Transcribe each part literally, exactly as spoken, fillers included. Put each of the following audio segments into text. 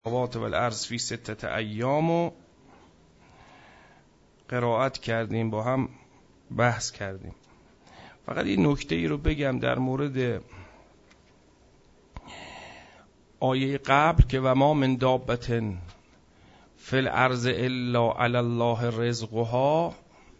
السماوات و الارض فی ستة ایام و قرائت کردیم، با هم بحث کردیم. فقط این نکته ای رو بگم در مورد آیه قبل که و ما من دابة فی الارض الا علی الله رزقها،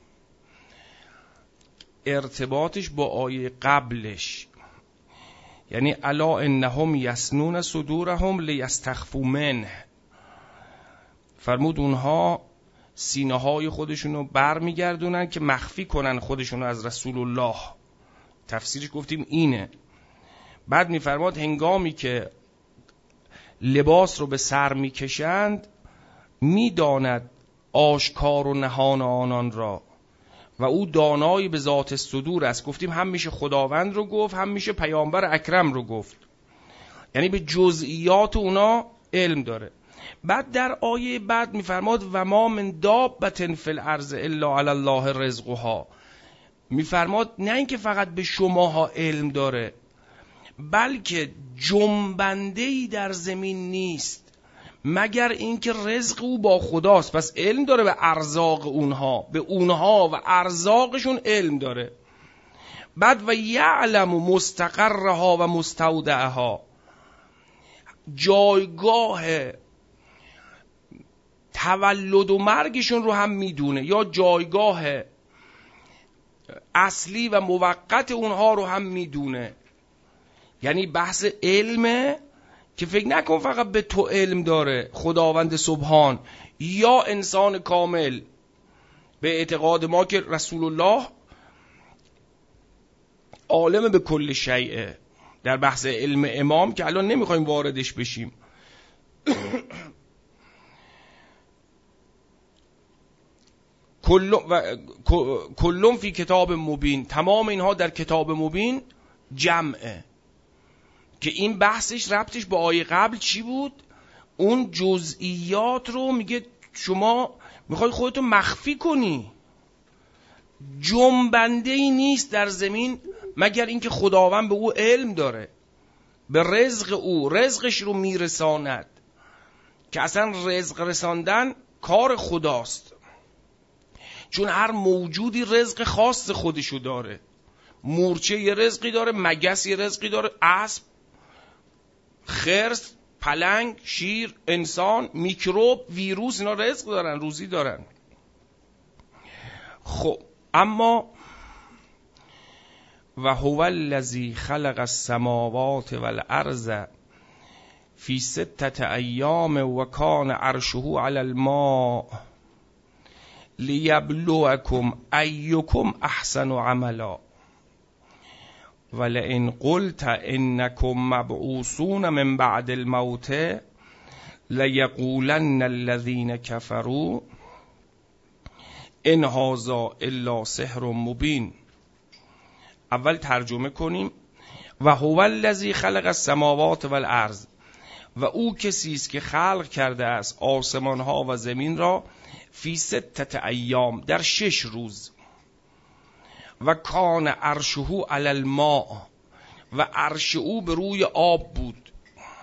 ارتباطش با آیه قبلش، یعنی الا انهم یسنون صدورهم لیستخفوا منه، فرمود اونها سینه های خودشونو بر میگردونن که مخفی کنن خودشونو از رسول الله. تفسیرش گفتیم اینه. بعد میفرماد هنگامی که لباس رو به سر میکشند میداند آشکار و نهان آنان را و او دانایی به ذات صدور است. گفتیم هم میشه خداوند رو گفت، هم میشه پیامبر اکرم رو گفت، یعنی به جزئیات اونا علم داره. بعد در آیه بعد میفرماد و ما من دابة فی الارض الا علی الله رزقها، میفرماد نه اینکه فقط به شماها علم داره، بلکه جنبنده‌ای در زمین نیست مگر اینکه رزق او با خداست. پس علم داره به ارزاق اونها، به اونها و ارزاقشون علم داره. بعد و یعلم مستقرها و مستودعها، جایگاه تولد و مرگشون رو هم میدونه، یا جایگاه اصلی و موقت اونها رو هم میدونه. یعنی بحث علمه که فکر نکن فقط به تو علم داره خداوند سبحان یا انسان کامل. به اعتقاد ما که رسول الله عالم به کل شیء، در بحث علم امام که الان نمیخوایم واردش بشیم. کلون فی کتاب مبین، تمام اینها در کتاب مبین جمعه. که این بحثش ربطش با آیه قبل چی بود؟ اون جزئیات رو میگه شما میخوای خودتو مخفی کنی، جنبنده ای نیست در زمین مگر اینکه خداوند به او علم داره، به رزق او رزقش رو میرساند، که اصلا رزق رساندن کار خداست، چون هر موجودی رزق خاص خودشو داره. مورچه یه رزقی داره، مگس یه رزقی داره، اسب، خرس، پلنگ، شیر، انسان، میکروب، ویروس، اینا رزق دارن، روزی دارن. خب اما و هو الذی خلق السماوات والارض فی ستة ایام و کان عرشه علی الماء لیبلوکم ایکم احسن عملا ولئن قلت انکم مبعوثون من بعد الموت لیقولن الذین کفروا ان هذا الا سحر مبین. اول ترجمه کنیم. و هو الذی خلق السماوات والارض، و او کسی است که خلق کرده است آسمان ها و زمین را، فی ستة ایام، در شش روز، و کان عرشه علی الماء، و عرش او به روی آب بود،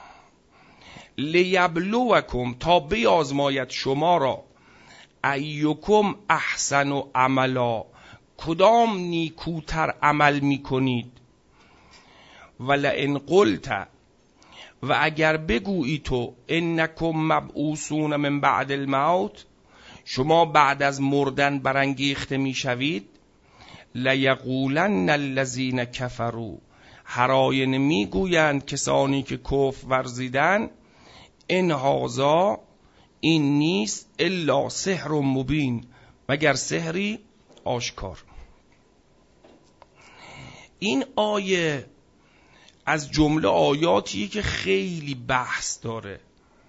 لیبلوکم، تا بیازماید شما را، ایکم احسن عملا، کدام نیکوتر عمل میکنید. ولئن قلت، و اگر بگویی تو، انکم مبعوثون من بعد الموت، شما بعد از مردن برانگیخته میشوید، لیقولن الذین کفروا، هر آینه میگویند کسانی که کفر ورزیدن، ان هذا، این نیست، الا سحر مبین، مگر سحری آشکار. این آیه از جمله آیاتیه که خیلی بحث داره.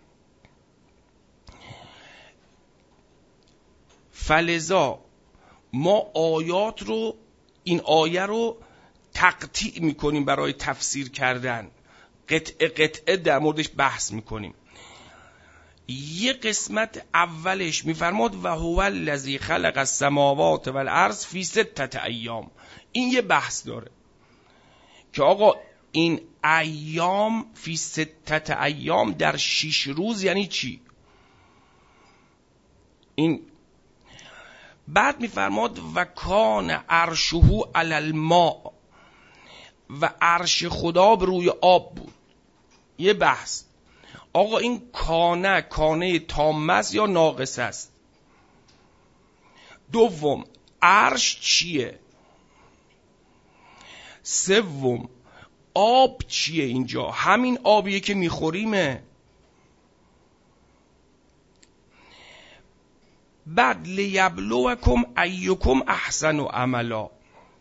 فلذا ما آیات رو، این آیه رو تقطیع میکنیم برای تفسیر کردن، قطعه قطعه در موردش بحث میکنیم. یه قسمت اولش میفرماد و هو الذی خلق السماوات والارض فی ستة ایام، این یه بحث داره که آقا این ایام فی ستت ایام در شش روز یعنی چی؟ این بعد میفرماد و کان عرشه علی الماء، و عرش خدا به روی آب بود. یه بحث، آقا این کانه کانه تامه است یا ناقص است؟ دوم، عرش چیه؟ سوم، آب چیه اینجا؟ همین آبیه که میخوریمه. بعد لیبلوکم ایکم احسن عملا،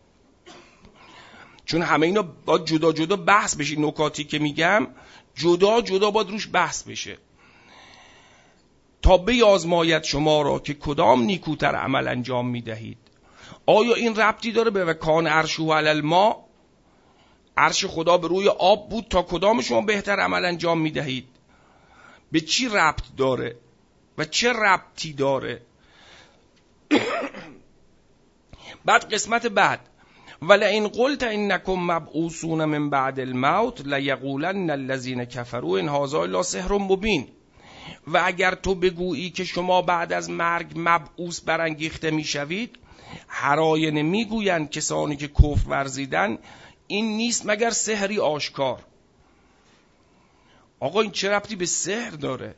چون همه اینا باید جدا جدا بحث بشه. نکاتی که میگم جدا جدا باید روش بحث بشه تا بیازماید شما را که کدام نیکوتر عمل انجام میدهید. آیا این ربطی داره به کان عرشه علی الماء؟ عرش خدا به روی آب بود، تا کدام شما بهتر عمل انجام میدهید؟ به چی ربط داره و چه ربطی داره؟ بعد قسمت بعد، ولئن قلت انکم مبعوثون من بعد الموت لیقولن الذین کفروا ان هذا الا سحر مبین. و اگر تو بگویی که شما بعد از مرگ مبعوث برانگیخته میشوید، هر آینه میگویند کسانی که کفر ورزیدن این نیست مگر سحری آشکار. آقا این چه ربطی به سحر داره؟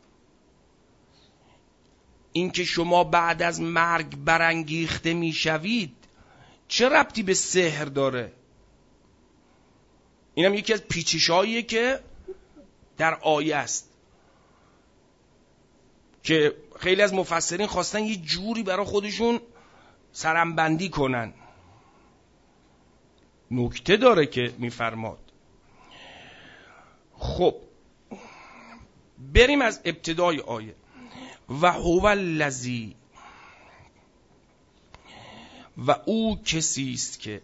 این که شما بعد از مرگ برانگیخته میشوید چه ربطی به سحر داره؟ اینم یکی از پیچش‌هاییه که در آیه است که خیلی از مفسرین خواستن یه جوری برای خودشون سرمبندی کنن. نکته داره که میفرماد. خب بریم از ابتدای آیه. و هو الذی، و او کسی است که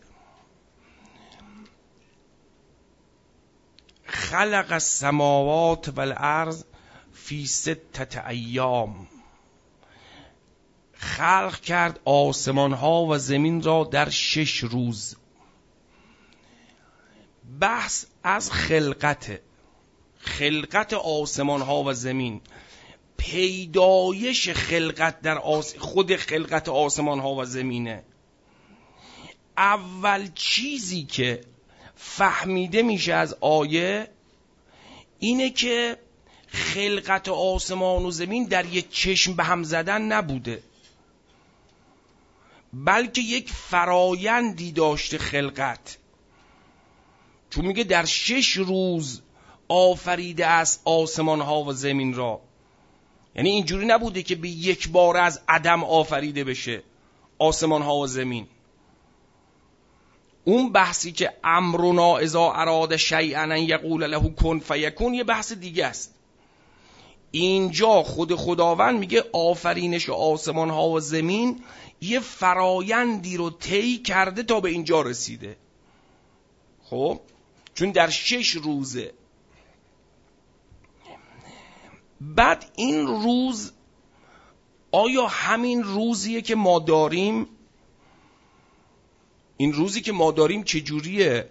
خلق السماوات والارض فی ستت ایام، خلق کرد آسمان ها و زمین را در شش روز. بحث از خلقت خلقت آسمان ها و زمین، پیدایش خلقت در آس... خود خلقت آسمان ها و زمینه. اول چیزی که فهمیده میشه از آیه اینه که خلقت آسمان و زمین در یک چشم به هم زدن نبوده، بلکه یک فرایندی داشته خلقت. چون میگه در شش روز آفریده است آسمان ها و زمین را، یعنی اینجوری نبوده که به یک بار از عدم آفریده بشه آسمان ها و زمین. اون بحثی که امرنا اذا اراد شیئا ان یقول له کن فیکون یه بحث دیگه است. اینجا خود خداوند میگه آفرینش آسمان ها و زمین یه فرایندی رو طی کرده تا به اینجا رسیده. خب چون در شش روزه. بعد این روز آیا همین روزیه که ما داریم؟ این روزی که ما داریم چجوریه؟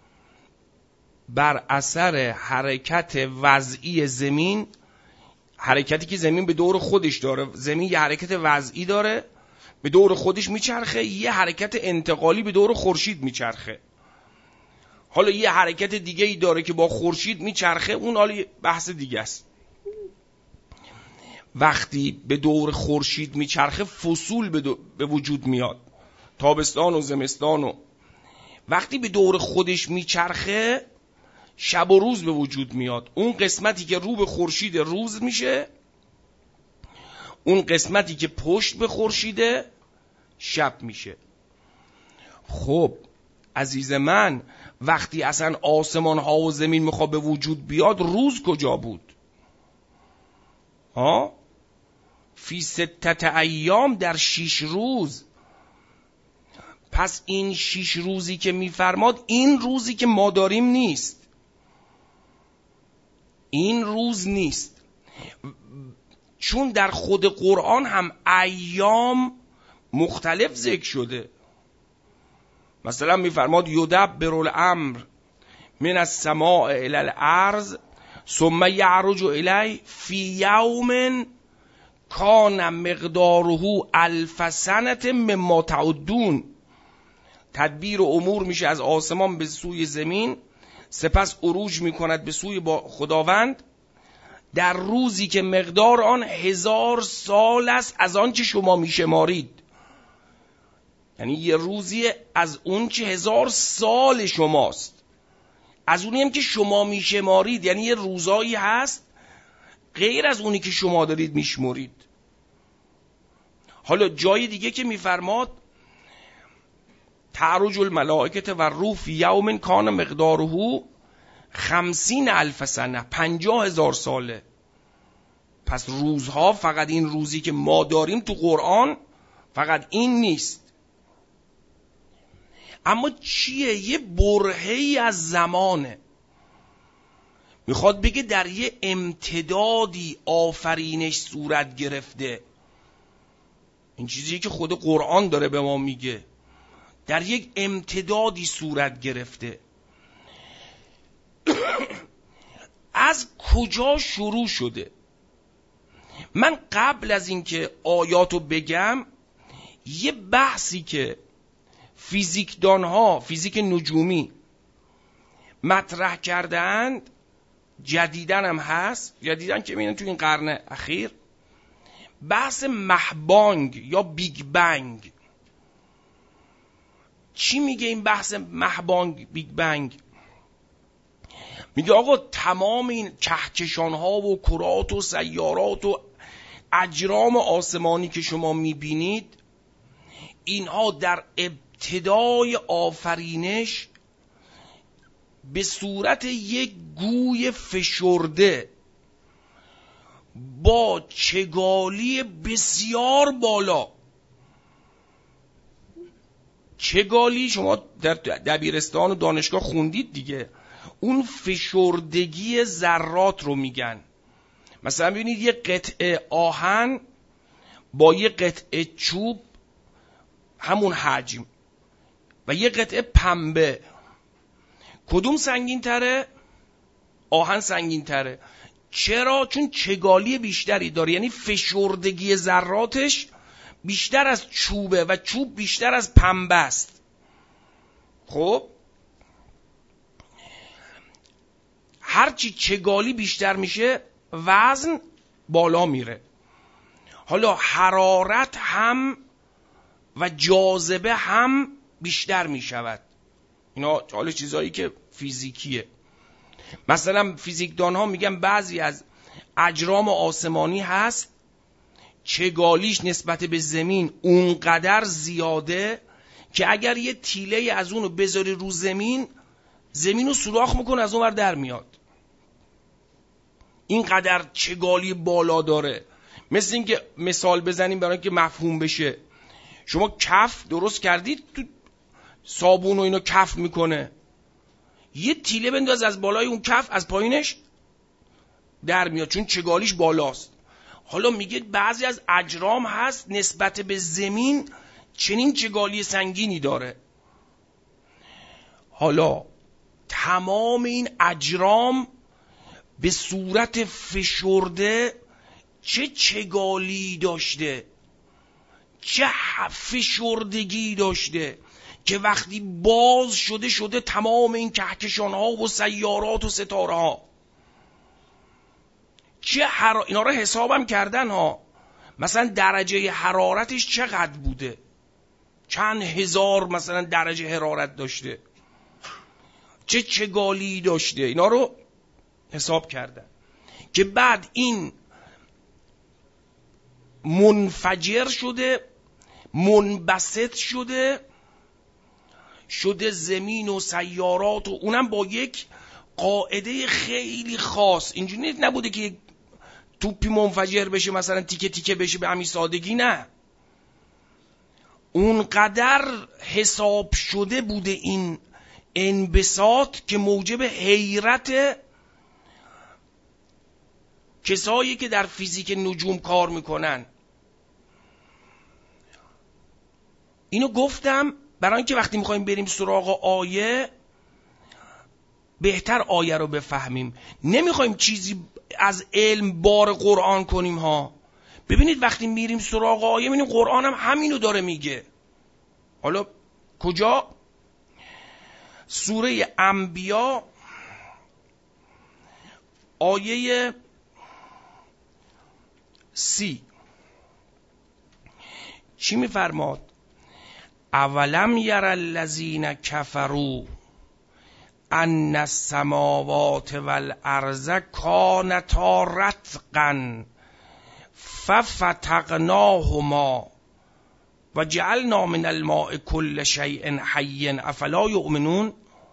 بر اثر حرکت وضعی زمین، حرکتی که زمین به دور خودش داره. زمین یه حرکت وضعی داره به دور خودش میچرخه، یه حرکت انتقالی به دور خورشید میچرخه. حالا یه حرکت دیگه ای داره که با خورشید میچرخه، اون حالا بحث دیگه است. وقتی به دور خورشید میچرخه فصول به, دو... به وجود میاد، تابستان و زمستان. و وقتی به دور خودش میچرخه شب و روز به وجود میاد. اون قسمتی که رو به خورشید روز میشه، اون قسمتی که پشت به خورشیده شب میشه. خب عزیز من، وقتی اصلا آسمان ها و زمین میخواد به وجود بیاد روز کجا بود؟ ها؟ فی ستت ایام، در شیش روز. پس این شیش روزی که میفرماد این روزی که ما داریم نیست، این روز نیست. چون در خود قرآن هم ایام مختلف ذکر شده. مثلا میفرماد یدبر الامر، من السماء الی الارض ثم یعرج الی فی یوم کان مقداره الف سنه مما تعدون. تدبیر و امور میشه از آسمان به سوی زمین، سپس عروج میکند به سوی خداوند در روزی که مقدار آن هزار سال است از آن چه شما میشمارید. یعنی یه روزی از اون چه هزار سال شماست، از اونی هم که شما میشمارید. یعنی یه روزایی هست غیر از اونی که شما دارید میشمارید. حالا جای دیگه که میفرماد تعرج الملائکه و روح فی یوم کان مقداره خمسین الف سنه، پنجاه هزار ساله. پس روزها فقط این روزی که ما داریم تو قرآن فقط این نیست. اما چیه؟ یه برهه‌ای از زمانه. میخواد بگه در یه امتدادی آفرینش صورت گرفته. این چیزی که خود قرآن داره به ما میگه، در یک امتدادی صورت گرفته. از کجا شروع شده؟ من قبل از اینکه آیاتو بگم یه بحثی که فیزیکدانها، فیزیک نجومی مطرح کردند، جدیدن هم هست، جدیدن که میبینن تو این قرن اخیر، بحث مهبانگ یا بیگ بنگ. چی میگه این بحث مهبانگ بیگ بنگ؟ میگه آقا تمام این کهکشان ها و کرات و سیارات و اجرام آسمانی که شما میبینید، اینها در ابتدای آفرینش به صورت یک گوی فشرده با چگالی بسیار بالا، چگالی شما در دبیرستان و دانشگاه خوندید دیگه، اون فشردگی ذرات رو میگن. مثلا ببینید یه قطعه آهن با یه قطعه چوب همون حجم و یه قطعه پنبه، کدوم سنگین تره؟ آهن سنگین تره. چرا؟ چون چگالی بیشتری داره، یعنی فشردگی ذراتش بیشتر از چوبه و چوب بیشتر از پنبه است. خب هرچی چگالی بیشتر میشه وزن بالا میره. حالا حرارت هم و جاذبه هم بیشتر میشود. اینا حالا چیزایی که فیزیکیه. مثلا فیزیکدان ها میگن بعضی از اجرام آسمانی هست چگالیش نسبت به زمین اونقدر زیاده که اگر یه تیله از اونو بذاری رو زمین، زمین رو سوراخ میکنه، از اون ور در میاد. اینقدر چگالی بالا داره. مثل این که مثال بزنیم برای که مفهوم بشه، شما کف درست کردید، تو صابون و اینو کف میکنه، یه تیله بنداز از بالای اون کف، از پایینش در میاد، چون چگالیش بالاست. حالا میگه بعضی از اجرام هست نسبت به زمین چنین چگالی سنگینی داره. حالا تمام این اجرام به صورت فشرده چه چگالی داشته، چه فشردگی داشته که وقتی باز شده شده تمام این کهکشان ها و سیارات و ستاره ها. چه حر... اینا رو حسابم کردن ها، مثلا درجه حرارتش چقدر بوده، چند هزار مثلا درجه حرارت داشته، چه چگالی داشته، اینا رو حساب کردن که بعد این منفجر شده، منبسط شده، شده زمین و سیارات، و اونم با یک قاعده خیلی خاص. اینجوری نبوده که توپی منفجر بشه مثلا تیکه تیکه بشه به همین سادگی، نه، اونقدر حساب شده بوده این انبساط که موجب حیرت کسایی که در فیزیک نجوم کار میکنن. اینو گفتم برای اینکه وقتی میخوایم بریم سراغ آیه بهتر آیه رو بفهمیم. نمیخوایم چیزی از علم بار قرآن کنیم ها. ببینید وقتی میریم سراغ آیه میبینیم قرآن هم همینو داره میگه. حالا کجا؟ سوره انبیا آیه سی چی میفرماد؟ اولم یر الذین کفروا ان السماوات والارض کانتا رتقا ففتقناهما و جعلنا من الماء کل شیء حی افلا یؤمنون.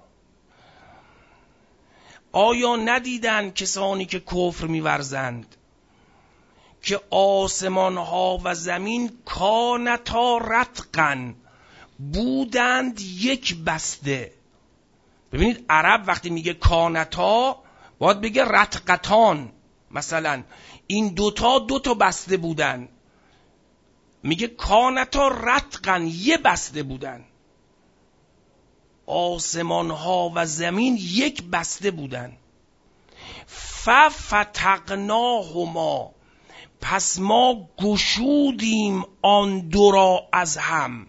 آیا ندیدند کسانی که کفر می‌ورزند که آسمان ها و زمین کانتا رتقا بودند یک بسته. ببینید عرب وقتی میگه کانتا باید بگه رتقتان، مثلا این دوتا دوتا بسته بودن، میگه کانتا رتقا یه بسته بودن. آسمان ها و زمین یک بسته بودن. ففتقناهما پس ما گشودیم آن دو را از هم.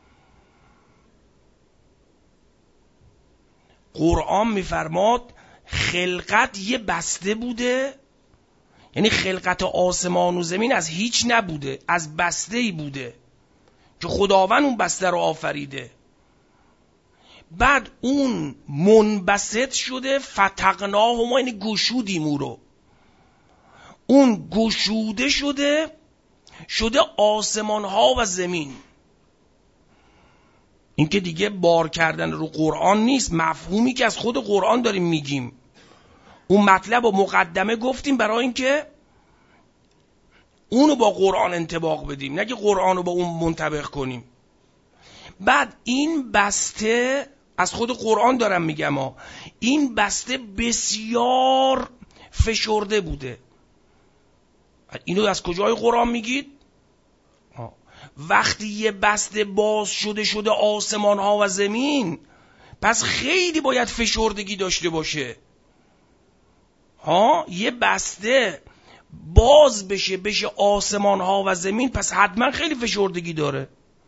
قرآن میفرماد خلقت یه بسته بوده، یعنی خلقت آسمان و زمین از هیچ نبوده، از بسته‌ای بوده که خداوند اون بسته رو آفریده. بعد اون منبسط شده، فتقناهما یعنی گشودیم او رو، اون گشوده شده شده آسمان ها و زمین. این که دیگه بار کردن رو قرآن نیست، مفهومی که از خود قرآن داریم میگیم. اون مطلب و مقدمه گفتیم برای اینکه اونو با قرآن انطباق بدیم، نه که قرآن رو با اون منطبق کنیم. بعد این بسته از خود قرآن دارم میگم ها، این بسته بسیار فشرده بوده. اینو از کجای قرآن میگید؟ وقتی یه بسته باز شده شده آسمان ها و زمین، پس خیلی باید فشردگی داشته باشه ها. یه بسته باز بشه بشه آسمان ها و زمین، پس حتما خیلی فشردگی داره.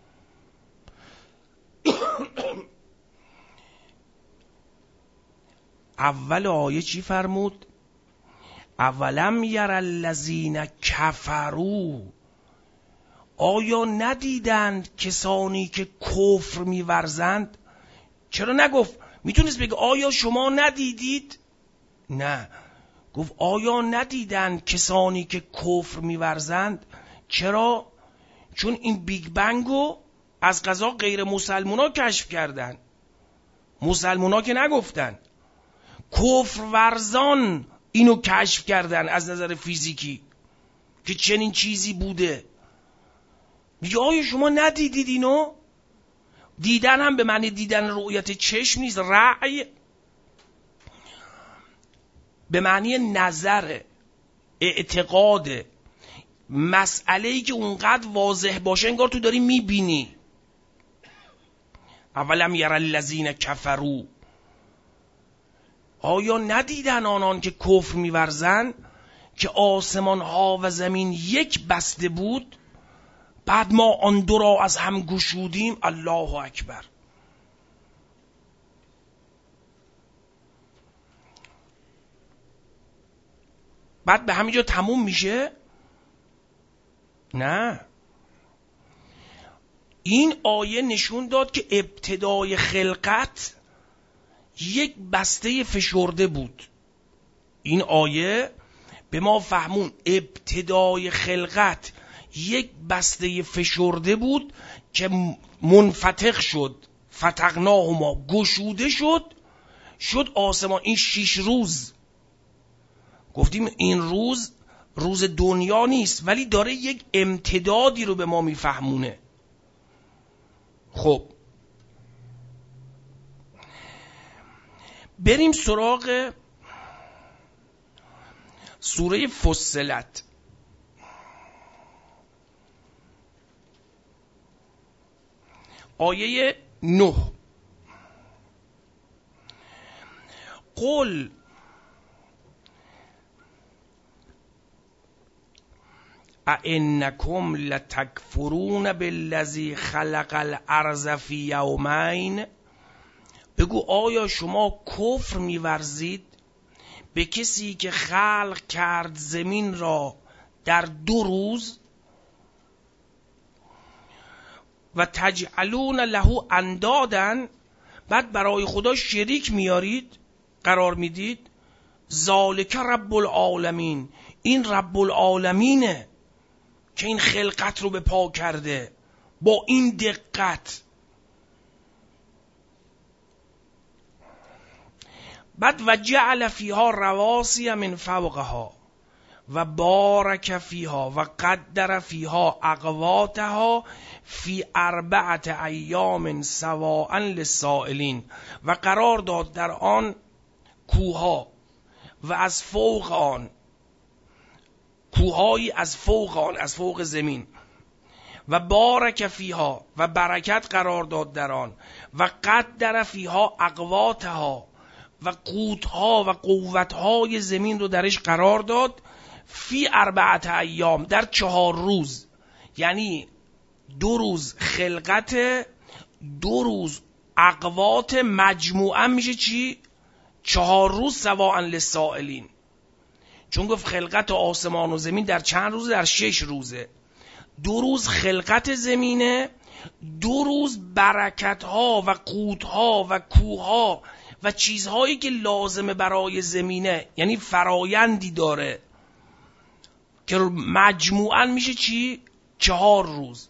اول آیه چی فرمود؟ اولم یر الذین کفروا، آیا ندیدند کسانی که کفر میورزند؟ چرا نگفت؟ میتونست بگه آیا شما ندیدید؟ نه، گفت آیا ندیدند کسانی که کفر میورزند. چرا؟ چون این بیگ بنگو از قضا غیر مسلمونا کشف کردن، مسلمونا که نگفتن. کفر ورزان اینو کشف کردن از نظر فیزیکی که چنین چیزی بوده. میگه آیا شما ندیدید اینو؟ دیدن هم به معنی دیدن رؤیت چشم نیست، رأی به معنی نظر، اعتقاد، مسئله‌ای که اونقدر واضح باشه انگار تو داری میبینی. اولم یر الذین کفروا، آیا ندیدن آنان که کفر میورزن که آسمان ها و زمین یک بسته بود، بعد ما آن دو را از هم گشودیم. الله اکبر. بعد به همینجا تموم میشه؟ نه، این آیه نشون داد که ابتدای خلقت یک بسته فشرده بود. این آیه به ما فهمون ابتدای خلقت یک بسته فشرده بود که منفتح شد، فتقناهما گشوده شد شد آسمان. این شش روز گفتیم این روز روز دنیا نیست، ولی داره یک امتدادی رو به ما میفهمونه. خب بریم سراغ سوره فصلت. آیه نه. قل ائنکم لتکفرون بالذی خلق الارض فی یومین، بگو آیا شما کفر می‌ورزید به کسی که خلق کرد زمین را در دو روز؟ و تجعلون له اندادن، بعد برای خدا شریک میارید، قرار میدید. ذالک رب العالمین، این رب العالمینه که این خلقت رو به پا کرده با این دقت. بعد و جعل فیها رواسی من فوقها و بارک فیها و قدر فیها اقواتها فی اربعت ایام سواء للسائلین، و قرار داد در آن کوها و از فوق آن کوهایی از فوق آن از فوق زمین، و بارک فیها و برکت قرار داد در آن، و قدر فیها اقواتها و قوتها و قوتهای زمین رو درش قرار داد فی اربعت ایام، در چهار روز. یعنی دو روز خلقت، دو روز اقوات، مجموعا میشه چی؟ چهار روز سواء للسائلین. چون گفت خلقت آسمان و زمین در چند روزه؟ در شش روزه. دو روز خلقت زمینه، دو روز برکتها و قوتها و کوها و چیزهایی که لازمه برای زمینه، یعنی فرایندی داره که مجموعاً میشه چی؟ چهار روز.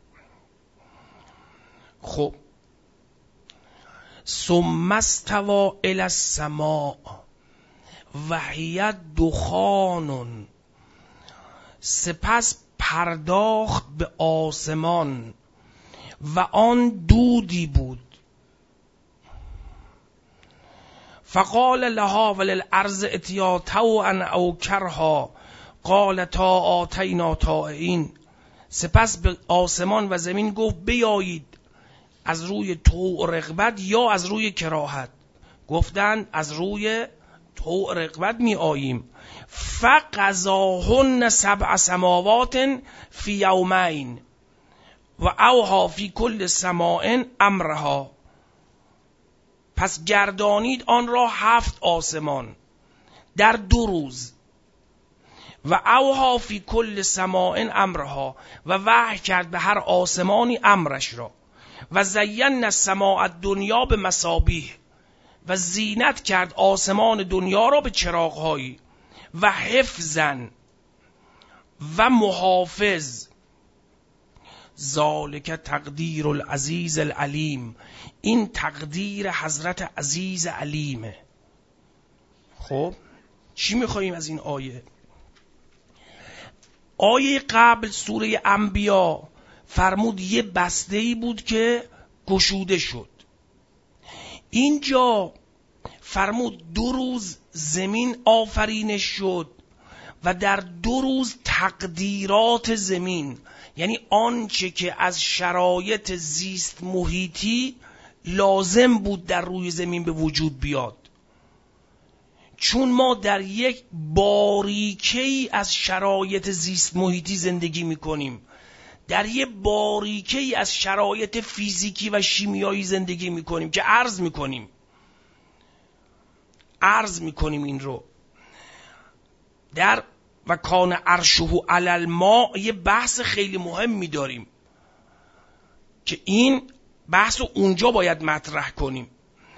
خب ثم استوى الی السماء و هی دخان، سپس پرداخت به آسمان و آن دودی بود. فقال لها وللارض اتیا طوعا او کرها قالتا آتینا طائعین، سپس به آسمان و زمین گفت بیایید از روی طوع و رغبت یا از روی کراهت. گفتند از روی طوع و رغبت می آییم. فقضاهن سبع سماوات فی یومین و اوحی فی کل سماء امرها، پس گردانید آن را هفت آسمان در دو روز. و اوحی فی کل سماء امرها، و وحی کرد به هر آسمانی امرش را. و زینا السماء الدنیا به مصابیح، و زینت کرد آسمان دنیا را به چراغهایی. و حفظا و محافظ، ذالک تقدیر العزیز العلیم، این تقدیر حضرت عزیز علیمه. خب چی میخواییم از این آیه؟ آیه قبل سوره انبیا فرمود یه بسته‌ای بود که گشوده شد. اینجا فرمود دو روز زمین آفرینش شد و در دو روز تقدیرات زمین، یعنی آنچه که از شرایط زیست محیطی لازم بود در روی زمین به وجود بیاد، چون ما در یک باریکه‌ای از شرایط زیست محیطی زندگی میکنیم، در یک باریکه‌ای از شرایط فیزیکی و شیمیایی زندگی میکنیم که عرض میکنیم عرض میکنیم این رو در و کان عرشه علی الماء. یه بحث خیلی مهم میداریم که این بحث رو اونجا باید مطرح کنیم.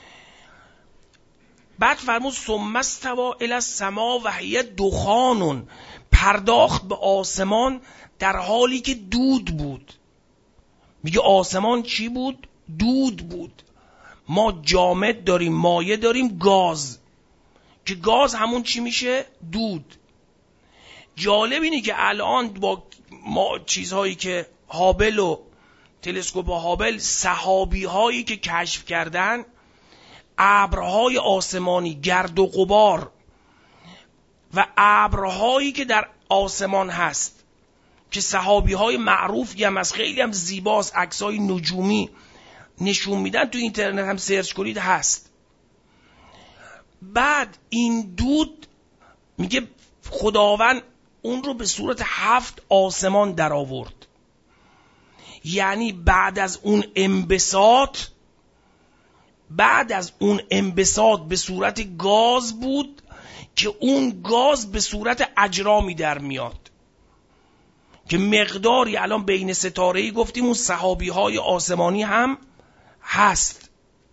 بعد فرمود ثم استوى الی السماء و هی دخان، پرداخت به آسمان در حالی که دود بود. میگه آسمان چی بود؟ دود بود. ما جامد داریم، مایع داریم، گاز، که گاز همون چی میشه؟ دود. جالب اینه که الان با ما چیزهایی که هابل و تلسکوپ هابل، سحابی هایی که کشف کردن، ابرهای آسمانی، گرد و غبار و ابرهایی که در آسمان هست که سحابی های معروفی هم از، خیلی هم زیباست، عکسای نجومی نشون میدن، تو اینترنت هم سرچ کنید هست. بعد این دود میگه خداوند اون رو به صورت هفت آسمان در آورد. یعنی بعد از اون انبساط بعد از اون انبساط به صورت گاز بود که اون گاز به صورت اجرامی در میاد که مقداری الان بین ستاره‌ای گفتیم اون سحابی های آسمانی هم هست.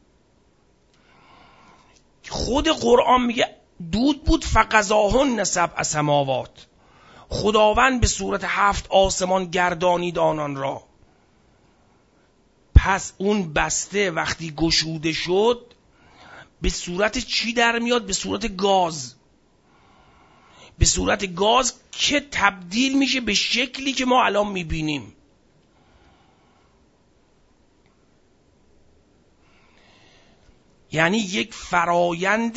خود قرآن میگه دود بود فقضاهن سبع سماوات، خداوند به صورت هفت آسمان گردانید آنان را. پس اون بسته وقتی گشوده شد به صورت چی در میاد؟ به صورت گاز، به صورت گاز که تبدیل میشه به شکلی که ما الان میبینیم. یعنی یک فرایند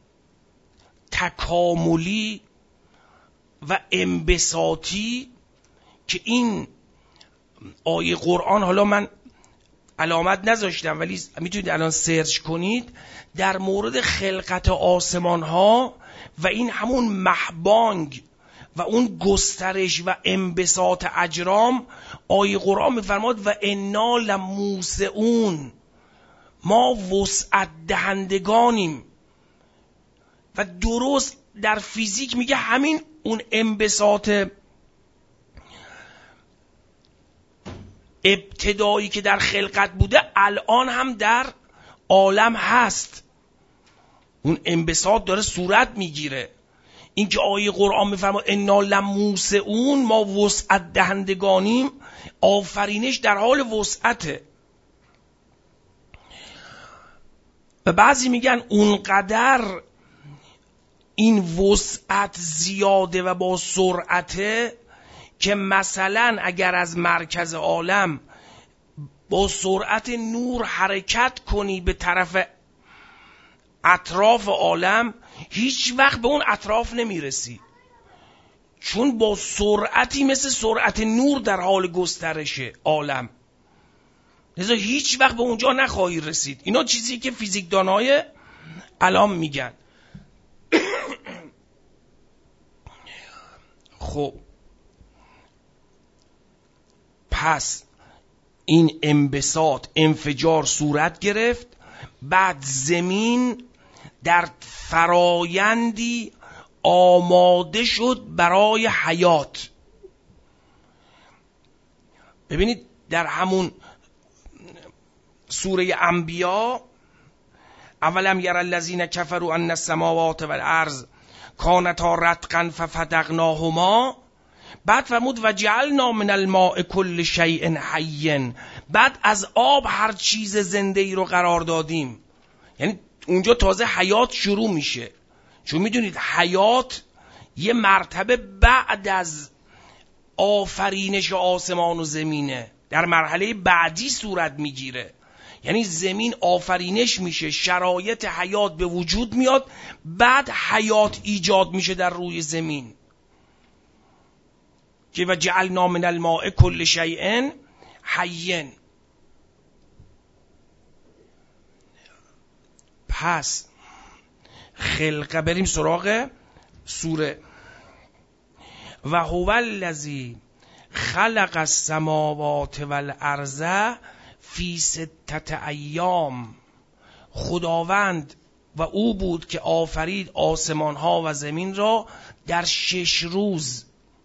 تکاملی و انبساطی که این آیه قرآن، حالا من علامت نذاشتم ولی میتونید الان سرچ کنید، در مورد خلقت آسمان ها و این همون مهبانگ و اون گسترش و انبساط اجرام، آیه قرآن میفرماد و انا لموسعون، ما وسعت دهندگانیم. و درست در فیزیک میگه همین اون انبساط ابتدایی که در خلقت بوده الان هم در عالم هست، اون انبساط داره صورت میگیره. این که آیه قرآن میفرماد انا لموسعون، ما وسعت دهندگانیم، آفرینش در حال وسعته. و بعضی میگن اونقدر این وسعت زیاده و با سرعته که مثلا اگر از مرکز عالم با سرعت نور حرکت کنی به طرف اطراف عالم، هیچ وقت به اون اطراف نمیرسی، چون با سرعتی مثل سرعت نور در حال گسترشه عالم، لذا هیچ وقت به اونجا نخواهی رسید. اینا چیزی که فیزیکدانای الان میگن. خب پس این انبساط انفجار صورت گرفت، بعد زمین در فرایندی آماده شد برای حیات. ببینید در همون سوره انبیا، اولم یر الذین کفروا ان السماوات والارض کانتا رتقا ففتقناهما، بعد فرمود و جعلنا من الماء کل شیء حی، بعد از آب هر چیز زنده ای رو قرار دادیم. یعنی اونجا تازه حیات شروع میشه، چون میدونید حیات یه مرتبه بعد از آفرینش آسمان و زمینه، در مرحله بعدی صورت میگیره. یعنی زمین آفرینش میشه، شرایط حیات به وجود میاد، بعد حیات ایجاد میشه در روی زمین که و جعلنا من الماء کل شیء حی. پس خلقه، بریم سراغ سوره. و هو الذی خلق السماوات والارض فی ستة ایام، خداوند و او بود که آفرید آسمان ها و زمین را در شش روز.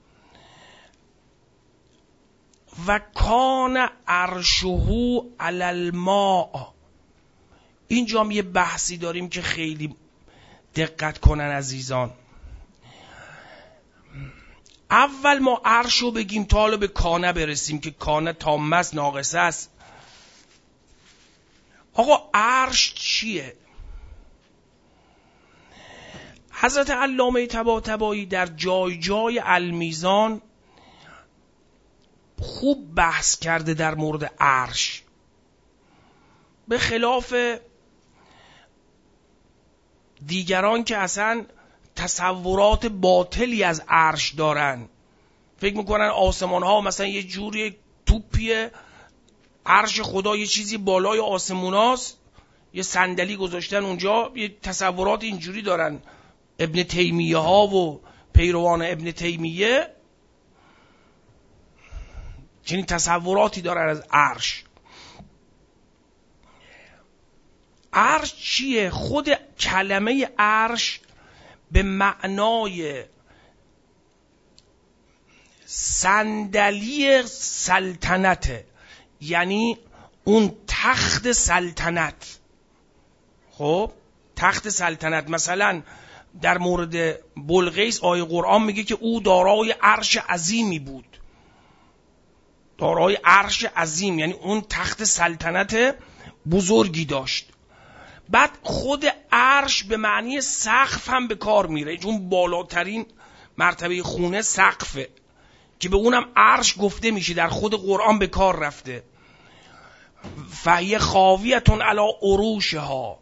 و کان عرشه علی الماء. اینجا هم یه بحثی داریم که خیلی دقت کنن عزیزان. اول ما عرشو بگیم تا حالا به کانه برسیم که کانه تامه است ناقصه است. آقا عرش چیه؟ حضرت علامه طباطبایی در جای جای المیزان خوب بحث کرده در مورد عرش، به خلاف دیگران که اصلا تصورات باطلی از عرش دارن، فکر میکنن آسمان ها مثلا یه جوری توپیه، عرش خدا یه چیزی بالای آسمون هاست یه صندلی گذاشتن اونجا، یه تصورات اینجوری دارن ابن تیمیه ها و پیروان ابن تیمیه، چنین تصوراتی دارن از عرش. عرش چیه؟ خود کلمه عرش به معنای صندلی سلطنته، یعنی اون تخت سلطنت. خب تخت سلطنت، مثلا در مورد بلقیس آیه قرآن میگه که او دارای عرش عظیمی بود، دارای عرش عظیم، یعنی اون تخت سلطنت بزرگی داشت. بعد خود عرش به معنی سقف هم به کار میره، چون بالاترین مرتبه خونه سقفه که به اونم عرش گفته میشه، در خود قرآن به کار رفته. فهی خاویتون علی عروشها،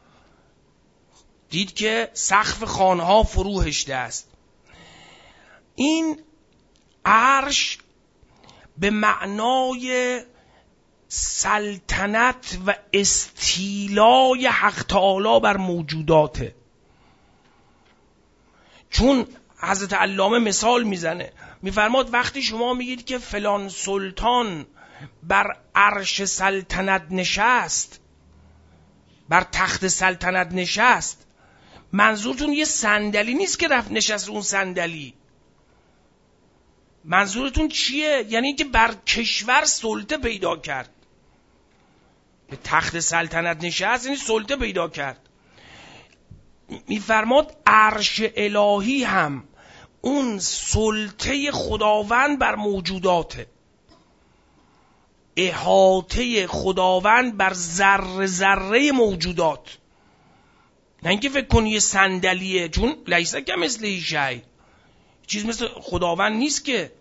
دید که سقف خانها فرو هشته است. این عرش به معنای سلطنت و استیلای حق تعالی بر موجوداته. چون حضرت علامه مثال میزنه، میفرماد وقتی شما میگید که فلان سلطان بر عرش سلطنت نشست، بر تخت سلطنت نشست، منظورتون یه صندلی نیست که رفت نشست اون صندلی. منظورتون چیه؟ یعنی که بر کشور سلطه پیدا کرد. به تخت سلطنت نشست یعنی سلطه پیدا کرد. میفرماد عرش الهی هم اون سلطه خداوند بر موجوداته، احاطه خداوند بر ذره ذره موجودات. نه اینکه فکر کنی یه صندلیه، چون لیس کمثله شیء، چیز مثل خداوند نیست که.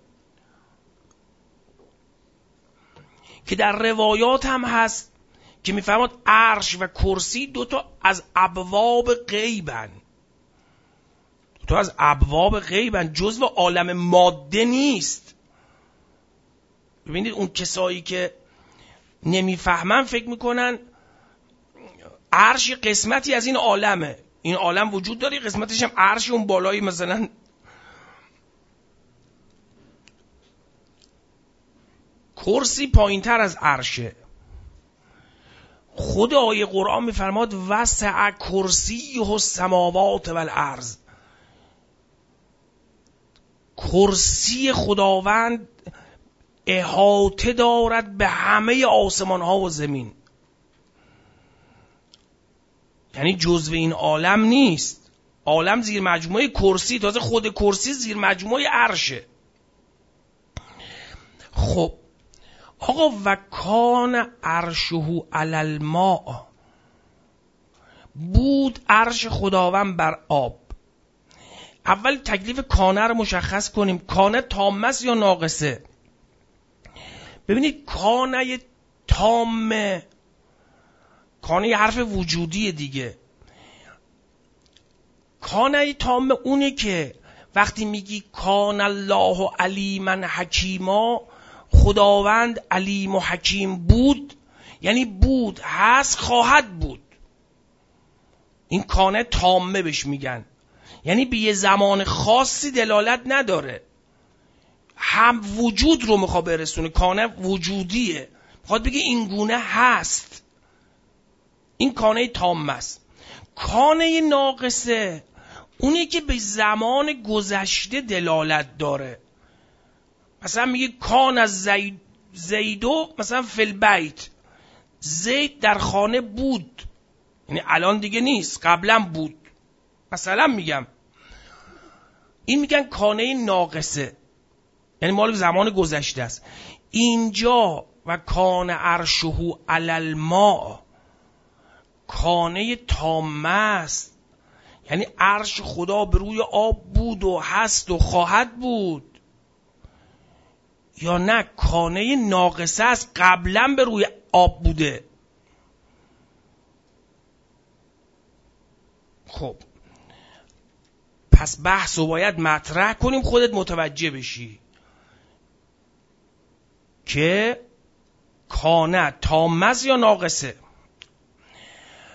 که در روایات هم هست که میفرماد عرش و کرسی دوتا از ابواب غیبن، دوتا از ابواب غیبن، جزو عالم ماده نیست. ببینید اون کسایی که نمیفهمن فکر میکنن عرش قسمتی از این عالمه، این عالم وجود داره، قسمتش هم عرش اون بالایی مثلا. کرسی پایین تر از عرشه. خود آیه قرآن میفرماد وسع کرسیه السماوات والارض، کرسی خداوند احاطه دارد به همه آسمان ها و زمین، یعنی جزو این عالم نیست. عالم زیر مجموعه کرسی، تازه خود کرسی زیر مجموعه عرشه. خب آقا و کان عرشه علی الماء، بود عرش خداوند بر آب. اول تکلیف کانه رو مشخص کنیم، کانه تامه است یا ناقصه؟ ببینید کانه تامه، کانه یه حرف وجودیه دیگه. کانه تامه اونه که وقتی میگی کان الله علیما حکیما، خداوند علیم و حکیم بود، یعنی بود، هست، خواهد بود. این کانه تامه بهش میگن، یعنی به یه زمان خاصی دلالت نداره، هم وجود رو میخواد برسونه. کانه وجودیه، میخواد بگه این گونه هست. این کانه تامه است. کانه ناقصه اونی که به زمان گذشته دلالت داره. مثلا میگه کان از زید زیدو مثلا فی البیت، زید در خانه بود، یعنی الان دیگه نیست، قبلا بود. مثلا میگم این میگن کانه ناقصه، یعنی مال زمان گذشته است. اینجا و کان عرشه علی الماء، کانه تامه است، یعنی عرش خدا بر روی آب بود و هست و خواهد بود. یا نه کانه ناقصه است، قبلا به روی آب بوده. خب پس بحث رو باید مطرح کنیم، خودت متوجه بشی که کانه تامه است یا ناقصه.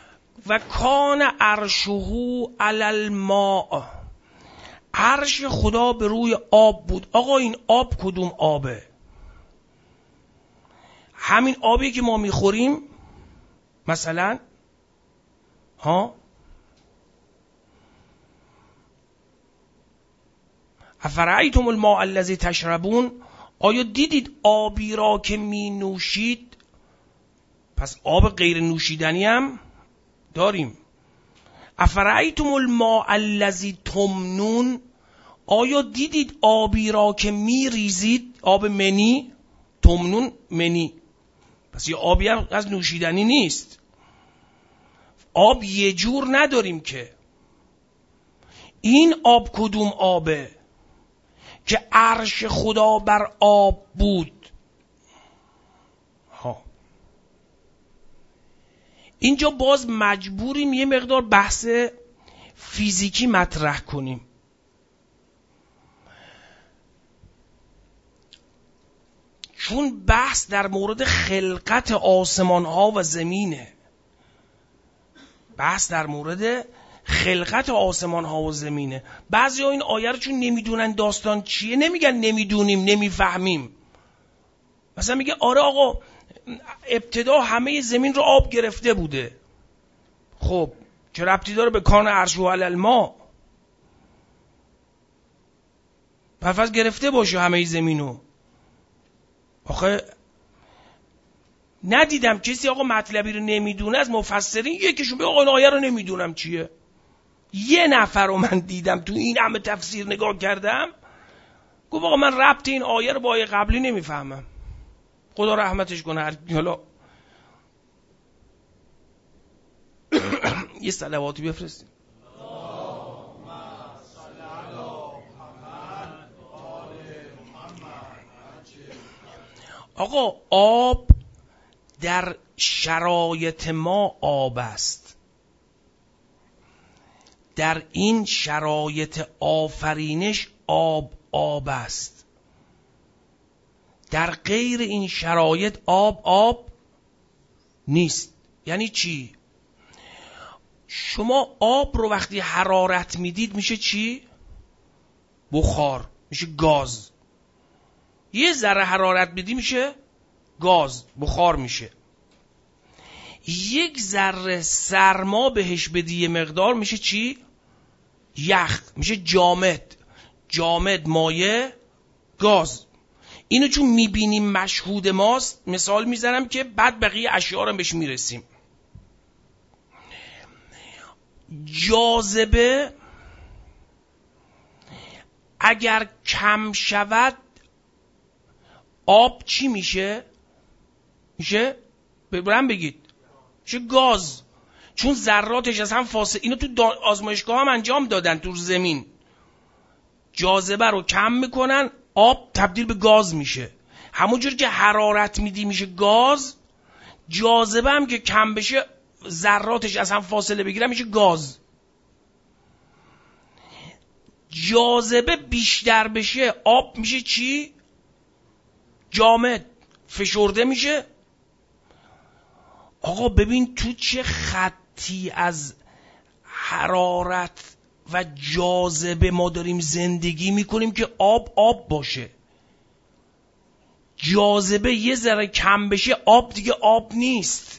و کان عرشه علی الماء، عرش خدا به روی آب بود. آقا این آب کدوم آبه؟ همین آبی که ما میخوریم مثلا، ها؟ افرأیتم الماء الذی تشربون، آیا دیدید آبی را که می نوشید؟ پس آب غیر نوشیدنی هم داریم. افرأیتم الماء الذی تمنون، آیا دیدید آبی را که می ریزید؟ آب منی، تمنون منی، پس یه آبی هم از نوشیدنی نیست. آب یه جور نداریم که. این آب کدوم آبه که عرش خدا بر آب بود؟ ها، اینجا باز مجبوریم یه مقدار بحث فیزیکی مطرح کنیم. چون بحث در مورد خلقت آسمان ها و زمینه. بحث در مورد خلقت آسمان ها و زمینه. بعضی ها این آیه رو چون نمیدونن داستان چیه نمیگن نمیدونیم نمیفهمیم. مثلا میگه آره آقا ابتدا همه زمین رو آب گرفته بوده. خب چه ربطی داره به کان عرشه علی الماء؟ پس گرفته باشه همه زمینو. آخه ندیدم کسی آقا مطلبی رو نمیدونه از مفسرین یکیشون بگه آقا این آیه رو نمیدونم چیه. یه نفر رو من دیدم تو این همه تفسیر نگاه کردم گفت آقا من ربط این آیه رو با آیه قبلی نمیفهمم. خدا رحمتش کنه. حالا یه صلواتی بفرستیم. آقا آب در شرایط ما آب است. در این شرایط آفرینش آب آب است. در غیر این شرایط آب آب نیست. یعنی چی؟ شما آب رو وقتی حرارت میدید میشه چی؟ بخار، میشه گاز. یه ذره حرارت بدی میشه گاز، بخار میشه. یک ذره سرما بهش بدی یه مقدار میشه چی؟ یخ، میشه جامد. جامد، مایع، گاز. اینو چون میبینیم مشهود ماست مثال میزنم که بعد بقیه اشیاء رو بهش میرسیم. جاذبه اگر کم شود آب چی میشه؟ میشه؟ ببرم بگید میشه گاز. چون ذراتش از هم فاصله، اینو تو آزمایشگاه هم انجام دادن تو زمین. جاذبه رو کم میکنن آب تبدیل به گاز میشه. همونجور که حرارت میدی میشه گاز، جاذبه هم که کم بشه ذراتش از هم فاصله بگیرن میشه گاز. جاذبه بیشتر بشه آب میشه چی؟ جامد، فشرده میشه. آقا ببین تو چه خطی از حرارت و جاذبه ما داریم زندگی میکنیم که آب آب باشه. جاذبه یه ذره کم بشه آب دیگه آب نیست.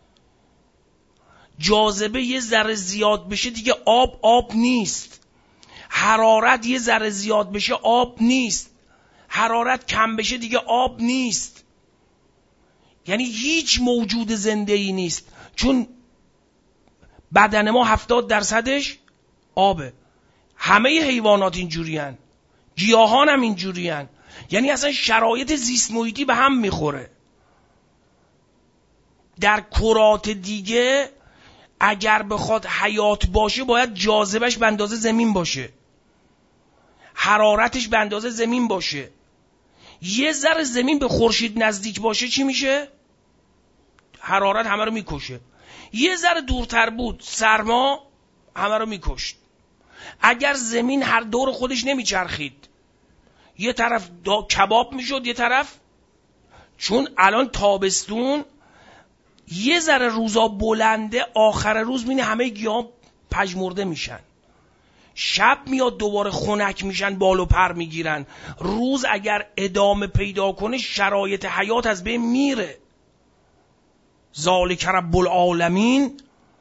جاذبه یه ذره زیاد بشه دیگه آب آب نیست. حرارت یه ذره زیاد بشه آب نیست. حرارت کم بشه دیگه آب نیست. یعنی هیچ موجود زنده ای نیست. چون بدن ما هفتاد درصدش آبه. همه حیوانات اینجوری هن. گیاهان هم اینجوری هن. یعنی اصلا شرایط زیست محیطی به هم میخوره. در کرات دیگه اگر بخواد حیات باشه باید جاذبهش به اندازه زمین باشه، حرارتش به اندازه زمین باشه. یه ذره زمین به خورشید نزدیک باشه چی میشه؟ حرارت همه رو میکشه. یه ذره دورتر بود سرما همه رو میکشت. اگر زمین هر دور خودش نمیچرخید، یه طرف کباب میشد یه طرف، چون الان تابستون یه ذره روزا بلنده، آخر روز می‌بینی همه گیاه پژمرده میشن. شب میاد دوباره خنک میشن، بال و پر میگیرن. روز اگر ادامه پیدا کنه شرایط حیات از بین میره. ذالک رب العالمین،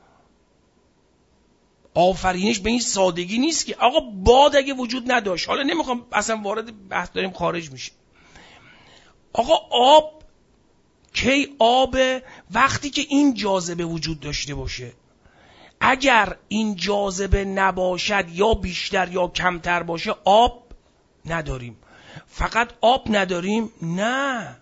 آفرینش به این سادگی نیست که آقا باد اگه وجود نداشت، حالا نمیخوام اصلا وارد بحث داریم خارج میشه، آقا آب کی آب؟ وقتی که این جاذبه وجود داشته باشه. اگر این جاذبه نباشد یا بیشتر یا کمتر باشه آب نداریم. فقط آب نداریم؟ نه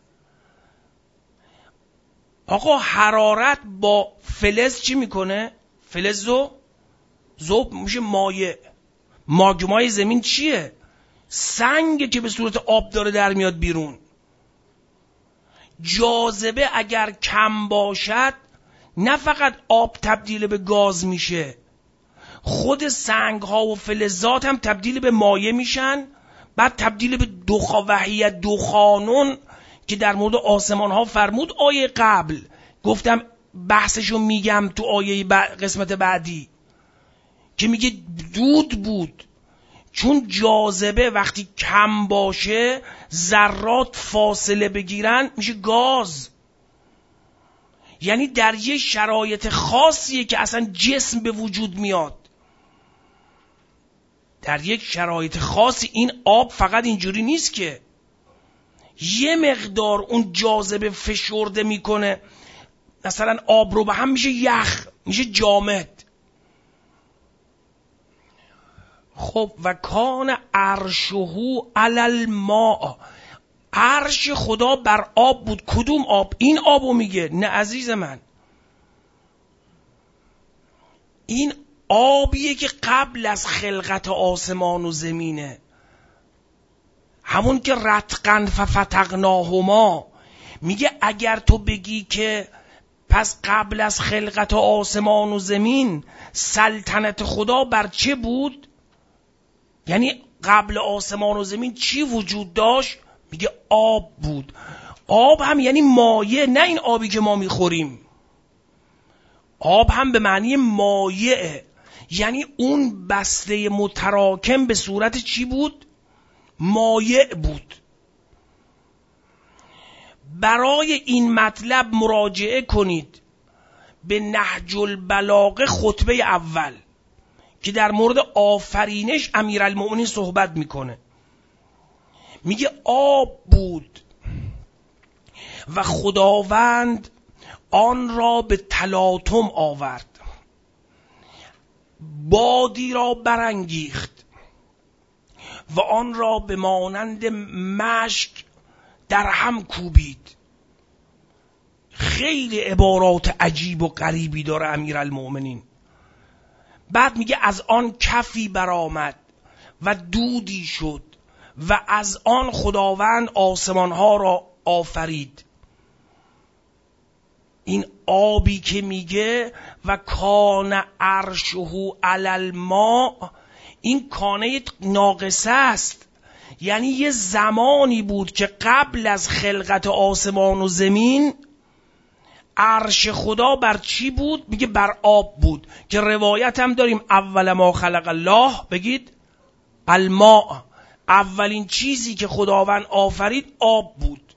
آقا، حرارت با فلز چی میکنه؟ فلزو ذوب میشه مایع. ماگمای زمین چیه؟ سنگه که به صورت آب داره در میاد بیرون. جاذبه اگر کم باشد نه فقط آب تبدیل به گاز میشه، خود سنگ ها و فلزات هم تبدیل به مایع میشن، بعد تبدیل به دخان، وحیت دخانون که در مورد آسمان ها فرمود آیه قبل، گفتم بحثشو میگم تو آیه قسمت بعدی که میگه دود بود. چون جاذبه وقتی کم باشه ذرات فاصله بگیرن میشه گاز. یعنی در یه شرایط خاصیه که اصلا جسم به وجود میاد. در یک شرایط خاصی این آب فقط اینجوری نیست که یه مقدار اون جاذبه فشرده میکنه، مثلا آب رو به هم میشه یخ، میشه جامد. خب و کان عرشه علی الماء، عرش خدا بر آب بود. کدوم آب؟ این آبو میگه؟ نه عزیز من، این آبیه که قبل از خلقت آسمان و زمینه، همون که رتقن ففتقناهما. میگه اگر تو بگی که پس قبل از خلقت آسمان و زمین سلطنت خدا بر چه بود؟ یعنی قبل آسمان و زمین چی وجود داشت؟ میگه آب بود. آب هم یعنی مایع، نه این آبی که ما میخوریم. آب هم به معنی مایع، یعنی اون بسته متراکم به صورت چی بود؟ مایع بود. برای این مطلب مراجعه کنید به نهج البلاغه خطبه اول که در مورد آفرینش امیرالمؤمنین صحبت میکنه. میگه آب بود و خداوند آن را به تلاطم آورد، بادی را برانگیخت و آن را به مانند مشک در هم کوبید. خیلی عبارات عجیب و غریبی داره امیرالمؤمنین. بعد میگه از آن کفی برآمد و دودی شد و از آن خداوند آسمانها را آفرید. این آبی که میگه و کان عرشه علی الماء، این کانه ناقصه است، یعنی یه زمانی بود که قبل از خلقت آسمان و زمین عرش خدا بر چی بود؟ میگه بر آب بود، که روایت هم داریم اول ما خلق الله، بگید الماء، اولین چیزی که خداوند آفرید آب بود.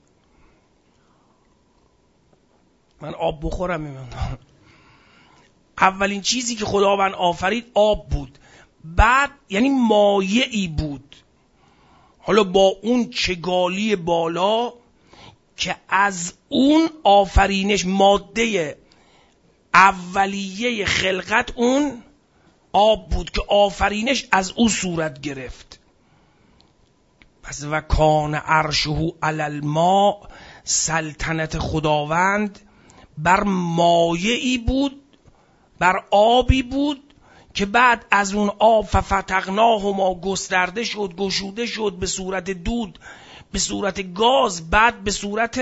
من آب بخورم میمونم. اولین چیزی که خداوند آفرید آب بود، بعد یعنی مایعی بود. حالا با اون چگالی بالا که از اون آفرینش ماده اولیه خلقت اون آب بود که آفرینش از او صورت گرفت. پس و کان عرشه علی الماء، سلطنت خداوند بر مایعی بود، بر آبی بود که بعد از اون آب ففتقناهما گسترده شد، گشوده شد به صورت دود، به صورت گاز، بعد به صورت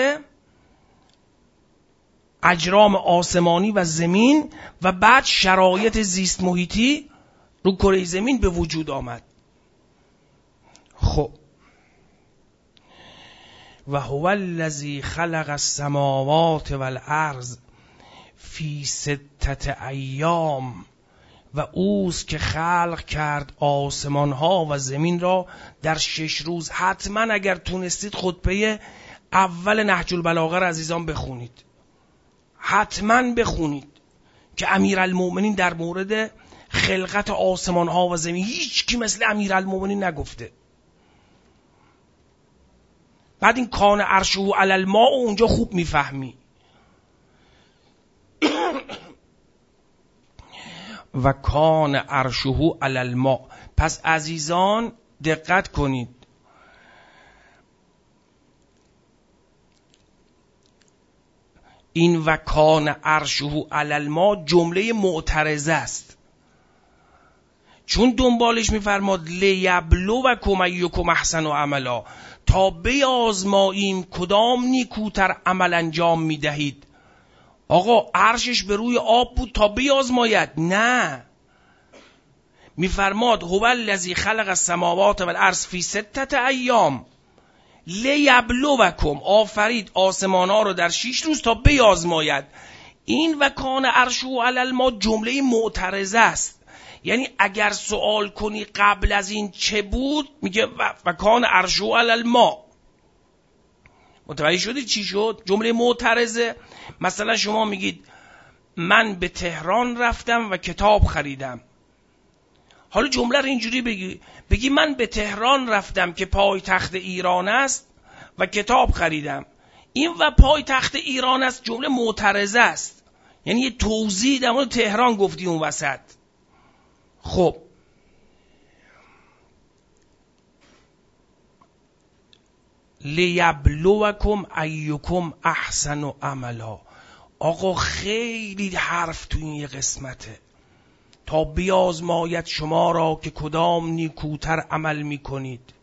اجرام آسمانی و زمین، و بعد شرایط زیست محیطی رو کره زمین به وجود آمد. خب و هو الذی خلق السماوات والارض، فی ستت ایام و اوست که خلق کرد آسمان ها و زمین را در شش روز. حتما اگر تونستید خطبه اول نهج البلاغه را عزیزان بخونید، حتما بخونید که امیرالمومنین در مورد خلقت آسمان ها و زمین هیچ کی مثل امیرالمومنین نگفته. بعد این کان عرشه علی الماء اونجا خوب میفهمی. و کان عرشه علی الماء. پس عزیزان دقت کنید، این و کان عرشه علی الماء جمله معترضه است، چون دنبالش میفرماد لیبلوکم ایکم احسن عملا، تا بیازماییم کدام نیکوتر عمل انجام میدهید. آقا عرشش به روی آب بود تا بیازماید؟ نه، میفرماد هو الذی خلق السماوات والارض فی ستت ایام لیبلوکم، آفرید آسمان ها رو در شش روز تا بیازماید. این و کان عرشه علی الماء جمله معترضه است، یعنی اگر سوال کنی قبل از این چه بود، میگه و کان عرشه علی الماء. متوجه شدید چی شد؟ جمله معترضه. مثلا شما میگید من به تهران رفتم و کتاب خریدم. حالا جمله رو اینجوری بگی، بگی من به تهران رفتم که پایتخت ایران است و کتاب خریدم. این و پایتخت ایران است جمله معترضه است، یعنی یه توضیح در مورد تهران گفتی اون وسط. خب لیبلوکم ایکم احسن عملا. آقا خیلی حرف تو این یه قسمته، تا بیازماید شما را که کدام نیکوتر عمل میکنید.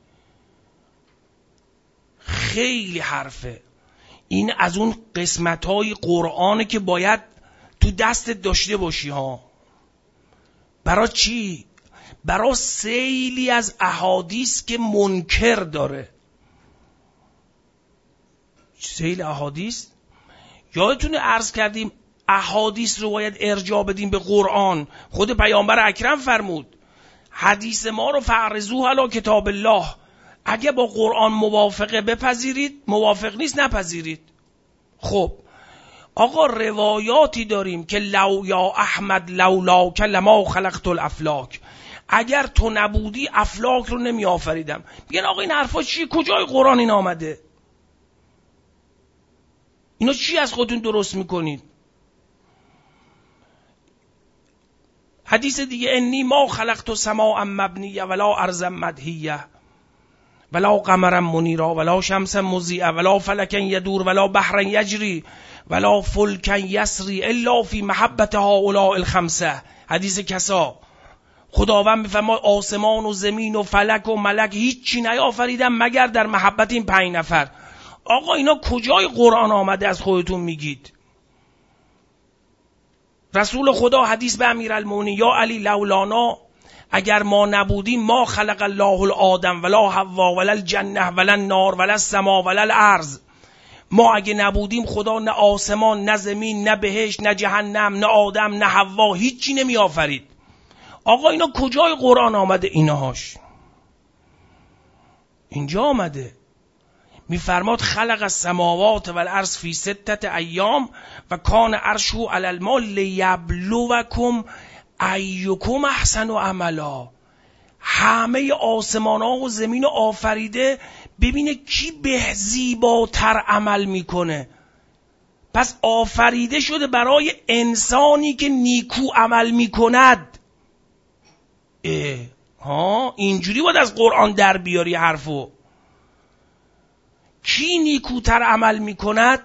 خیلی حرفه این، از اون قسمتهای قرآنه که باید تو دستت داشته باشی ها. برای چی؟ برای سیلی از احادیث که منکر داره. سیل احادیث، یادتونه عرض کردیم احادیث رو باید ارجاع بدیم به قرآن. خود پیامبر اکرم فرمود حدیث ما رو فعرضوه علی کتاب الله، اگه با قرآن موافقه بپذیرید، موافق نیست نپذیرید. خب آقا روایاتی داریم که لو یا احمد لولاک لما خلقت الافلاک، اگر تو نبودی افلاک رو نمی آفریدم. میگن آقا این حرفا چیه؟ کجای قرآن این آمده؟ اینا چی از خودتون درست میکنید؟ حدیث دیگه انی ما خلقت سماء مبنیه ولا ارضا مدهیه ولا قمرا منیرا ولا شمسا مضیئه ولا فلکا یدور ولا بحرا یجری ولا فلکا یسری الا فی محبت هؤلاء الخمسه. حدیث کسا. خداوند میفرماید آسمان و زمین و فلک و ملک هیچی نیافریدم مگر در محبت این پنج نفر. آقا اینا کجای قرآن آمده از خودتون میگید؟ رسول خدا حدیث به امیرالمومنین یا علی لولانا، اگر ما نبودیم ما خلق الله الآدم ولا حوا ولا الجنه ولا النار ولا السما ولا الارض. ما اگه نبودیم خدا نه آسمان نه زمین نه بهشت نه جهنم نه آدم نه حوا هیچی نمی آفرید. آقا اینا کجای قرآن آمده؟ اینهاش اینجا آمده. میفرماد خلق السماوات والارض فی ستت ایام و کان عرشه علی الماء لیبلوکم ایکم احسن عملا. همه آسمان ها و زمین آفریده ببینه کی به زیباتر عمل میکنه. پس آفریده شده برای انسانی که نیکو عمل میکند. اه ها اینجوری باید از قرآن در بیاری حرفو. کی نیکوتر عمل میکند؟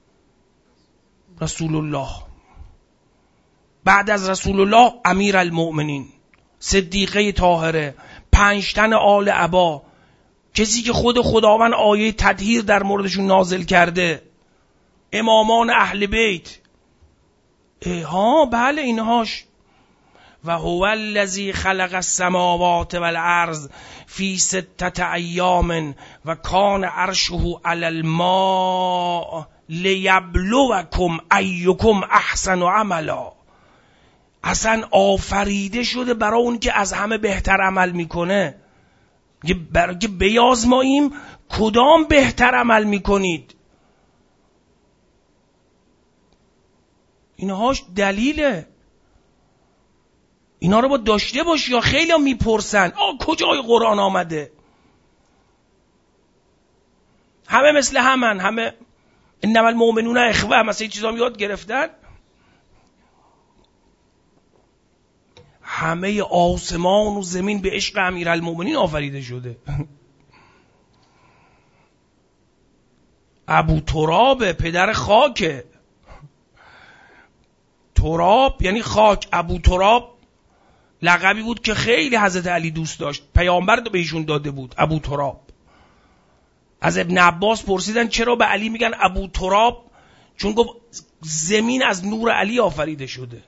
رسول الله. بعد از رسول الله امیرالمومنین، صدیقه طاهره، پنج تن آل عبا، کسی که خود خداوند آیه تطهیر در موردشون نازل کرده، امامان اهل بیت. ها بله اینهاش. و هو الذی خلق السماوات والارض فی ستة ایام و کان عرشه علی الماء لیبلوکم ایکم احسن عملا. اصلا آفریده شده برای اون که از همه بهتر عمل میکنه، برای که بیازماییم کدام بهتر عمل میکنید. اینهاش دلیله، اینا رو با داشته باشی. یا خیلی ها میپرسن آه کجای قرآن آمده؟ همه مثل همن، همه انما المؤمنون اخوه، مثلا این چیزا یاد گرفتن. همه آسمان و زمین به عشق امیرالمومنین آفریده شده. ابو تراب پدر خاکه. تراب یعنی خاک. ابو تراب لقبی بود که خیلی حضرت علی دوست داشت، پیامبر به ایشون داده بود ابو تراب. از ابن عباس پرسیدن چرا به علی میگن ابو تراب؟ چون گفت زمین از نور علی آفریده شده.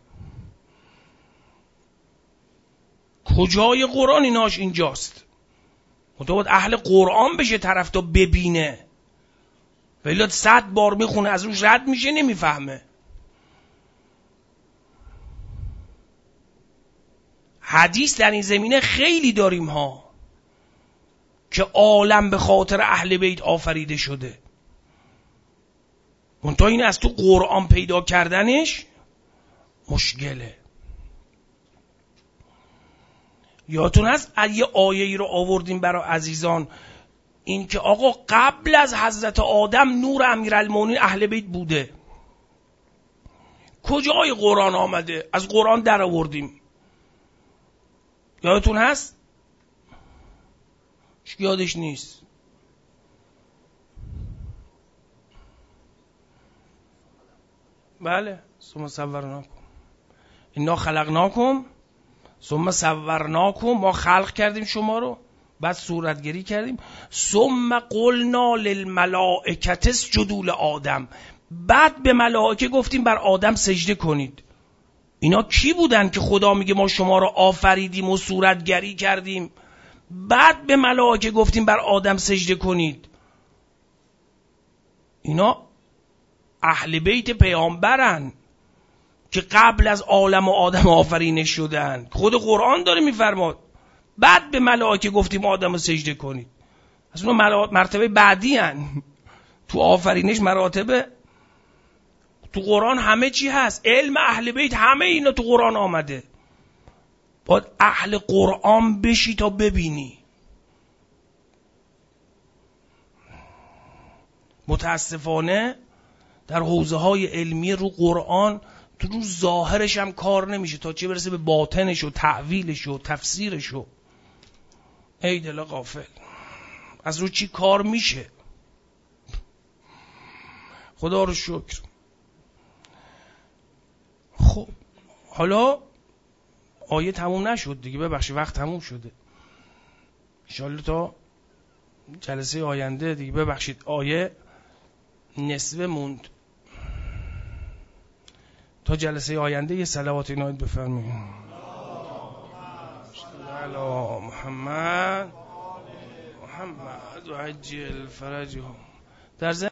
کجای قرآن ایناش اینجاست. مطابق اهل قرآن بشه طرف تا ببینه، ولی صد بار میخونه از روش رد میشه نمیفهمه. حدیث در این زمینه خیلی داریم ها که عالم به خاطر اهل بیت آفریده شده. منتها این از تو قرآن پیدا کردنش مشکله. یادتون هست یه آیه‌ای رو آوردیم برای عزیزان، این که آقا قبل از حضرت آدم نور امیرالمومنین اهل بیت بوده. کجای قرآن آمده؟ از قرآن در آوردیم. یادتون هست؟ یادش نیست. بله. ثم صورناکم انا خلقناکم ثم صورناکم، ما خلق کردیم شما رو، بعد صورتگری کردیم. ثم قلنا للملائکه اسجدوا لآدم، بعد به ملائکه گفتیم بر آدم سجده کنید. اینا کی بودن که خدا میگه ما شما رو آفریدیم و صورتگری کردیم، بعد به ملائکه گفتیم بر آدم سجده کنید؟ اینا اهل بیت پیامبرن که قبل از عالم و آدم آفرینش شدن. خود قرآن داره میفرماد بعد به ملائکه گفتیم آدم رو سجده کنید. از اون مرتبه بعدی هن. تو آفرینش مراتبه. تو قرآن همه چی هست، علم اهل بیت همه اینا تو قرآن آمده. باید اهل قرآن بشی تا ببینی. متاسفانه در حوزه های علمی رو قرآن تو رو ظاهرش هم کار نمیشه، تا چه برسه به باطنش و تعویلش و تفسیرش. و ای دل غافل، از رو چی کار میشه؟ خدا رو شکر. خب حالا آیه تموم نشد دیگه، ببخشید وقت تموم شده. انشالله تا جلسه آینده دیگه، ببخشید آیه نصفه موند. تا جلسه آینده یه صلوات عنایت بفرمایید. علی محمد محمد و عجل فرجهم. در